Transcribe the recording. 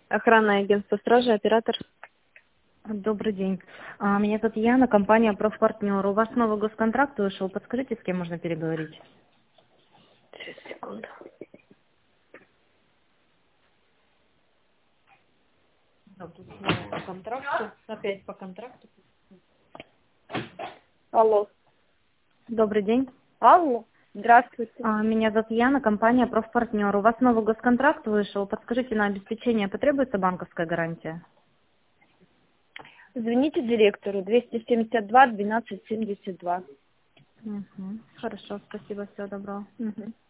Охранное агентство «Стражи», оператор. Добрый день. Меня зовут Яна, компания «Профпартнер». У вас новый госконтракт вышел. Подскажите, с кем можно переговорить? Сейчас, секунду. Тут снова по контракту. Опять по контракту. Алло. Добрый день. Алло. Здравствуйте. Меня зовут Яна, компания «Профпартнер». У вас новый госконтракт вышел. Подскажите, на обеспечение потребуется банковская гарантия? Звоните директору 272 12 72. Хорошо, спасибо, всего доброго. Угу.